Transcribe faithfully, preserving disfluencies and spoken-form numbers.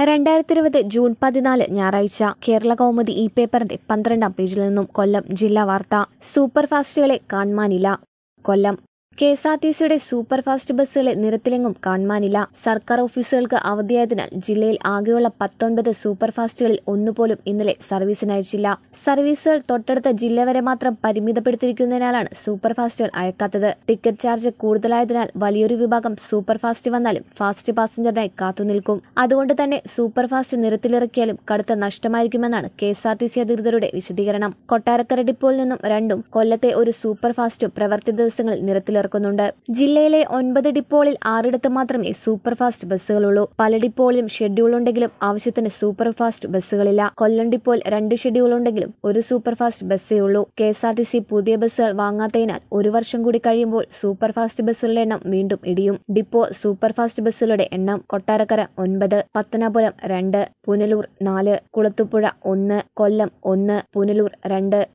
രണ്ടായിരത്തി ഇരുപത് ജൂൺ പതിനാല് ഞായറാഴ്ച കേരള കൗമുദി ഈ പേപ്പറിന്റെ പന്ത്രണ്ടാം പേജിൽ നിന്നും കൊല്ലം ജില്ലാ വാർത്ത. സൂപ്പർഫാസ്റ്റുകളെ കാണുവാനില്ല. Kollam K S R T സിയുടെ സൂപ്പർഫാസ്റ്റ് ബസ്സുകളെ നിരത്തിലെങ്ങും കാണുവാനില്ല. സർക്കാർ ഓഫീസുകൾക്ക് അവധിയായതിനാൽ ജില്ലയിൽ ആകെയുള്ള പത്തൊൻപത് സൂപ്പർഫാസ്റ്റുകളിൽ ഒന്നുപോലും ഇന്നലെ സർവീസിനയച്ചില്ല. സർവീസുകൾ തൊട്ടടുത്ത ജില്ല വരെ മാത്രം പരിമിതപ്പെടുത്തിയിരിക്കുന്നതിനാലാണ് സൂപ്പർഫാസ്റ്റുകൾ അയക്കാത്തത്. ടിക്കറ്റ് ചാർജ് കൂടുതലായതിനാൽ വലിയൊരു വിഭാഗം സൂപ്പർഫാസ്റ്റ് വന്നാലും ഫാസ്റ്റ് പാസഞ്ചറിനായി കാത്തുനിൽക്കും. അതുകൊണ്ട് തന്നെ സൂപ്പർഫാസ്റ്റ് നിരത്തിലിറക്കിയാലും കടുത്ത നഷ്ടമായിരിക്കുമെന്നാണ് K S R T C അധികൃതരുടെ വിശദീകരണം. കൊട്ടാരക്കര ഡിപ്പോയിൽ നിന്നും രണ്ടും കൊല്ലത്തെ ഒരു സൂപ്പർഫാസ്റ്റും പ്രവൃത്തി ദിവസങ്ങളിൽ നിരത്തിലിറക്കും. ജില്ലയിലെ ഒൻപത് ഡിപ്പോകളിൽ ആറിടത്ത് മാത്രമേ സൂപ്പർഫാസ്റ്റ് ബസ്സുകളുള്ളൂ. പല ഡിപ്പോകളിലും ഷെഡ്യൂൾ ഉണ്ടെങ്കിലും ആവശ്യത്തിന് സൂപ്പർഫാസ്റ്റ് ബസ്സുകളില്ല. കൊല്ലം ഡിപ്പോയിൽ രണ്ട് ഷെഡ്യൂൾ ഉണ്ടെങ്കിലും ഒരു സൂപ്പർഫാസ്റ്റ് ബസ്സേ ഉള്ളൂ. K S R T C പുതിയ ബസ്സുകൾ വാങ്ങാത്തതിനാൽ ഒരു വർഷം കൂടി കഴിയുമ്പോൾ സൂപ്പർഫാസ്റ്റ് ബസ്സുകളുടെ എണ്ണം വീണ്ടും ഇടിയും. ഡിപ്പോ സൂപ്പർഫാസ്റ്റ് ബസ്സുകളുടെ എണ്ണം: കൊട്ടാരക്കര ഒൻപത്, പത്തനാപുരം രണ്ട്, പുനലൂർ നാല്, കുളത്തൂപ്പുഴ ഒന്ന്, കൊല്ലം ഒന്ന്, പുനലൂർ രണ്ട്.